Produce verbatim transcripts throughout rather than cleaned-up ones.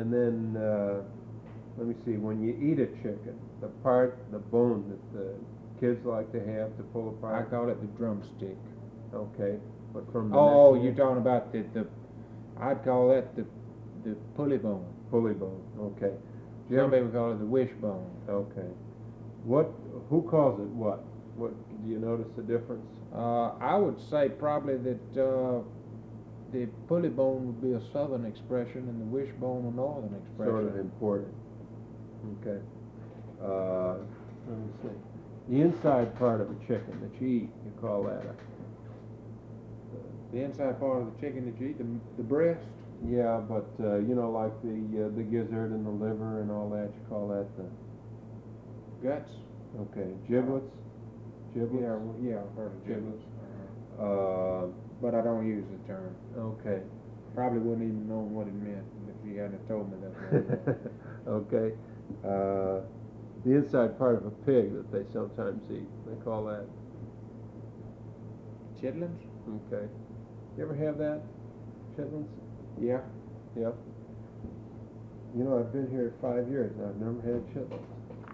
And then, uh, let me see, when you eat a chicken, the part, the bone that the kids like to have to pull I apart. call it the drumstick. Okay, but from the Oh, neck you're end? talking about the, the, I'd call that the, the pulley bone. Pulley bone, okay. Do you Some ever- people call it the wishbone. Okay. What, who calls it what? What, do you notice the difference? Uh, I would say probably that uh, the pulley bone would be a southern expression and the wishbone a northern expression. Sort of imported. Okay. Uh, let me see. The inside part of a chicken that you eat, you call that a... The inside part of the chicken that you eat, the, the breast? Yeah, but, uh, you know, like the, uh, the gizzard and the liver and all that, you call that the... Guts? Okay, giblets? Giblets? Yeah, well, yeah, I've heard of giblets. Uh, But I don't use the term. okay. Probably wouldn't even know what it meant if you hadn't told me that. Okay. Uh, the inside part of a pig that they sometimes eat, they call that. Chitlins? Okay. You ever have that? Chitlins? Yeah. Yep. You know, I've been here five years and I've never had chitlins.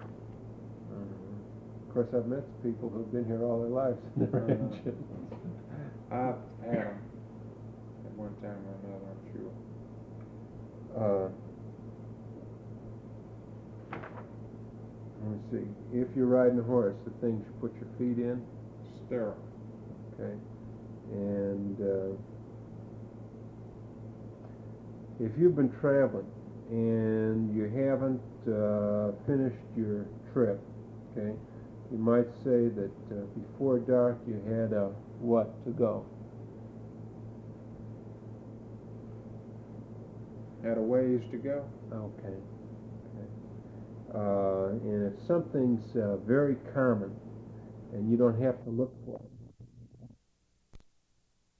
Of course, I've met people who've been here all their lives and never had Uh, chitlins. I've had them at one time or another, I'm sure. Uh, let me see. If you're riding a horse, the things you put your feet in, Stirrup. okay, and uh, if you've been traveling and you haven't uh, finished your trip, okay, you might say that uh, before dark you had a what to go? Had a ways to go. Okay. Okay. Uh, and if something's uh, very common and you don't have to look for it,